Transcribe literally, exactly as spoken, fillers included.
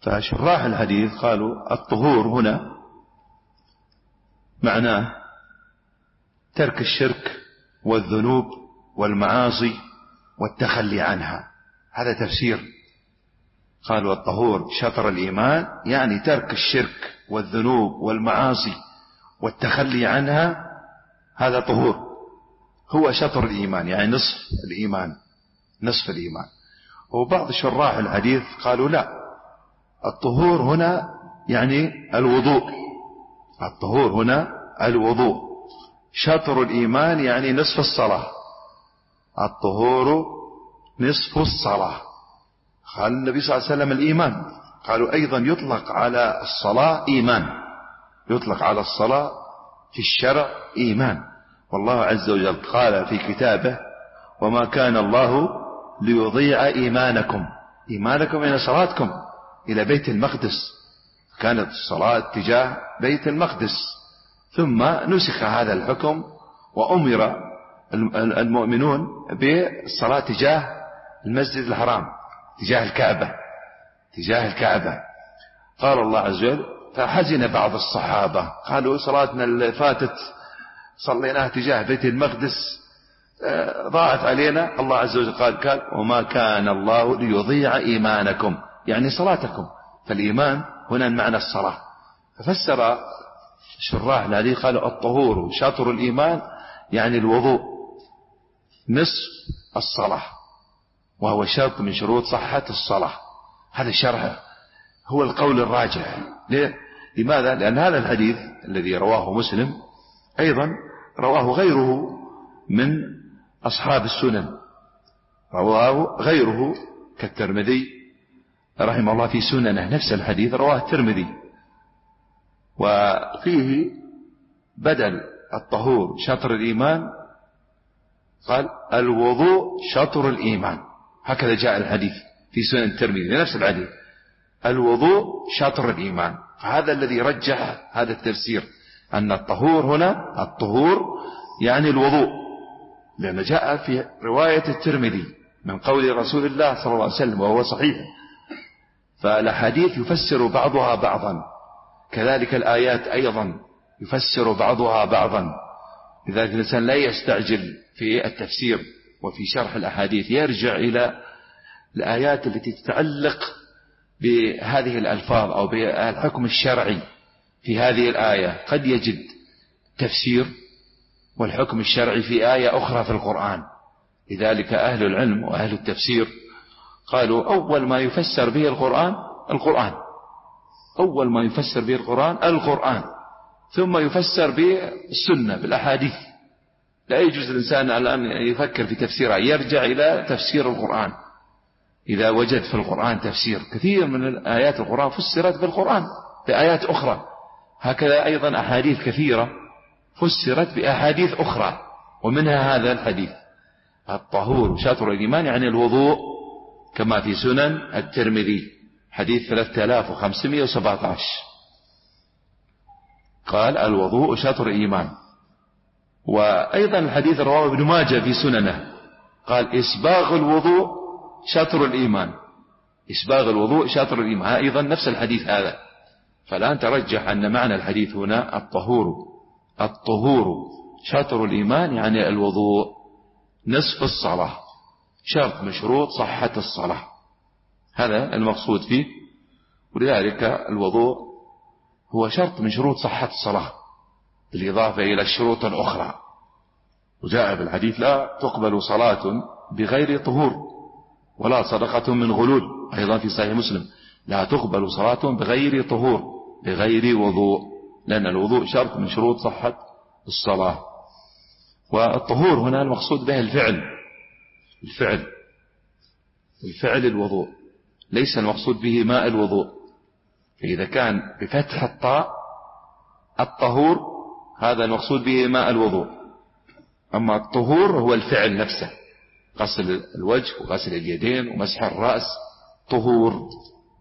فشراح الحديث قالوا الطهور هنا معناه ترك الشرك والذنوب والمعاصي والتخلي عنها. هذا تفسير. قالوا الطهور شطر الإيمان يعني ترك الشرك والذنوب والمعاصي والتخلي عنها، هذا طهور، هو شطر الإيمان يعني نصف الإيمان، نصف الإيمان. وبعض شراح الحديث قالوا لا، الطهور هنا يعني الوضوء، الطهور هنا الوضوء، شطر الإيمان يعني نصف الصلاة، الطهور نصف الصلاة. قال النبي صلى الله عليه وسلم الإيمان، قالوا أيضا يطلق على الصلاة إيمان، يطلق على الصلاة في الشرع إيمان. والله عز وجل قال في كتابه وما كان الله ليضيع إيمانكم، إيمانكم إلى صلاتكم إلى بيت المقدس، كانت الصلاة تجاه بيت المقدس، ثم نسخ هذا الحكم وأمر المؤمنون بالصلاة تجاه المسجد الحرام، تجاه الكعبة، تجاه الكعبة. قال الله عز وجل فحزن بعض الصحابة قالوا صلاتنا اللي فاتت صليناها تجاه بيت المقدس ضاعت علينا. الله عز وجل قال قال وما كان الله ليضيع إيمانكم يعني صلاتكم، فالإيمان هنا المعنى الصلاة. ففسر شراح الحديث قالوا الطهور شطر الإيمان يعني الوضوء نصف الصلاة، وهو شرط من شروط صحة الصلاة. هذا الشرح هو القول الراجح. لماذا؟ لأن هذا الحديث الذي رواه مسلم أيضا رواه غيره من أصحاب السنن، رواه غيره كالترمذي رحمه الله في سننه، نفس الحديث رواه الترمذي، وفيه بدل الطهور شطر الإيمان قال الوضوء شطر الإيمان، هكذا جاء الحديث في سنن الترمذي نفس الحديث، الوضوء شطر الإيمان. فهذا الذي رجح هذا التفسير أن الطهور هنا الطهور يعني الوضوء، لأن جاء في رواية الترمذي من قول رسول الله صلى الله عليه وسلم وهو صحيح. فالحديث يفسر بعضها بعضا، كذلك الآيات أيضا يفسر بعضها بعضا. لذلك الإنسان لا يستعجل في التفسير وفي شرح الأحاديث، يرجع إلى الآيات التي تتعلق بهذه الألفاظ أو بالحكم الشرعي في هذه الآية. قد يجد تفسير والحكم الشرعي في آية أخرى في القرآن. لذلك أهل العلم وأهل التفسير قالوا أول ما يفسر به القرآن القرآن، أول ما يفسر به القرآن القرآن، ثم يفسر به السنة بالأحاديث. لا يجوز الإنسان الآن يفكر في تفسيرها، يرجع إلى تفسير القرآن. إذا وجد في القرآن تفسير، كثير من آيات القرآن فسرت بالقرآن بآيات أخرى، هكذا أيضا أحاديث كثيرة فسرت بأحاديث أخرى، ومنها هذا الحديث الطهور شطر الإيمان يعني الوضوء، كما في سنن الترمذي حديث ثلاثة آلاف وخمسمائة وسبعة عشر قال الوضوء شطر الإيمان. وأيضا الحديث رواه ابن ماجه في سننه قال إسباغ الوضوء شطر الإيمان، إسباغ الوضوء شطر الإيمان، أيضا نفس الحديث هذا. فالآن ترجح أن معنى الحديث هنا الطهور، الطهور شطر الإيمان يعني الوضوء نصف الصلاة، شرط من شروط صحة الصلاة، هذا المقصود فيه. ولذلك الوضوء هو شرط من شروط صحة الصلاة بالإضافة إلى الشروط الأخرى. وجاء في الحديث لا تقبل صلاة بغير طهور ولا صدقة من غلول، أيضا في صحيح مسلم لا تقبل صلاة بغير طهور بغير وضوء، لأن الوضوء شرط من شروط صحة الصلاة. والطهور هنا المقصود به الفعل، الفعل الفعل الوضوء، ليس المقصود به ماء الوضوء. فإذا كان بفتح الطاء الطهور هذا المقصود به ماء الوضوء، أما الطهور هو الفعل نفسه، غسل الوجه وغسل اليدين ومسح الرأس طهور.